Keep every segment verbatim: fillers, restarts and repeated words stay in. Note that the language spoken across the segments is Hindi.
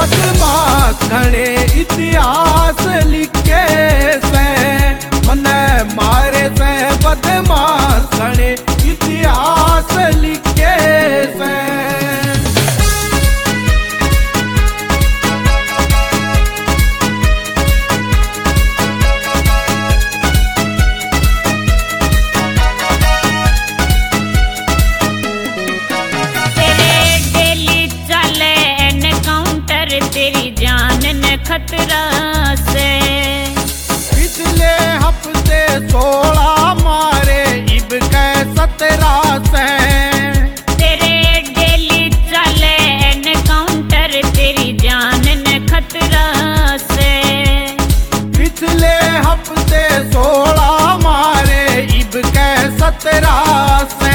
बदमाश घणे इतिहास लिखे से मन मारे से बदमाश घणे इतिहास लिखे से। तेरी जान ने खतरा से पिछले हफ्ते सोलह मारे इब के सत्रह से। तेरे डेली चले एनकाउंटर तेरी जान ने खतरा से। पिछले हफ्ते सोलह मारे इब के सत्रह से।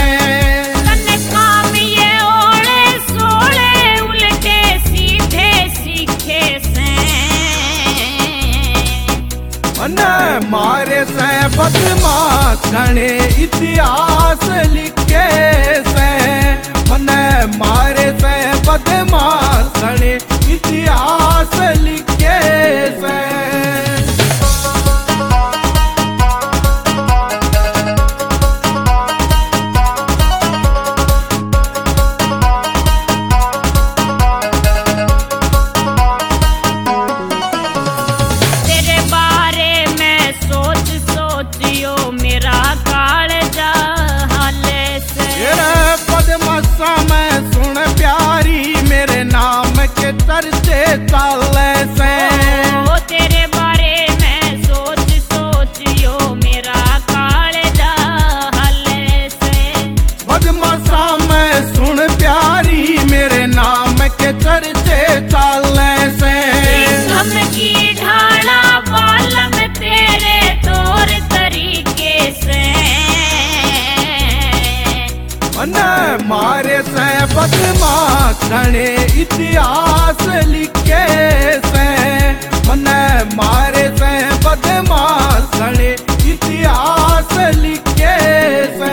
मारे से बदमाश घणे इतिहास लिखे से मन मारे से बदमाश घणे इतिहास लिखे से। में सुन प्यारी मेरे नाम के चर्चे चाले से। ओ तेरे बारे में सोच सोच यो मेरा कालजा हले से। बदमाशा में सुन प्यारी मेरे नाम के चर्चे चाले से। हम की ढाला बालम तेरे तौर तरीके से मन मारे से बदमाश घणे इतिहास लिखे से मन मारे से बदमाश घणे इतिहास लिखे से।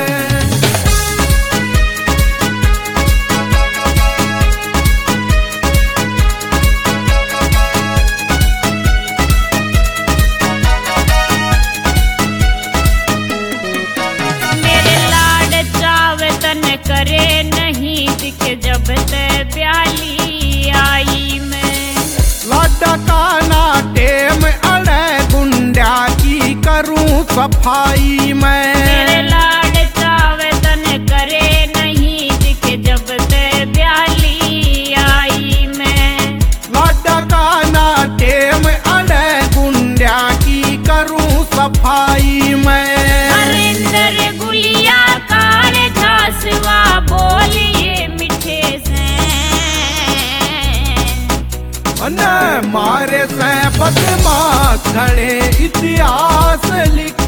करे नहीं दिखे जब ते प्याली आई मैं। लाडा का नाटे में अड़े गुंडा की करूं सफाई मैं। मेरे लाड चावे तन करे नहीं दिखे जब ते प्याली आई मैं। लाडा का नाटे में अड़े गुंडा की करूं सफाई मैं। हरिंदर गुलिया कार झासवा बोलिए मीठे से मन मारे से बदमाश घणे इतिहास लिखे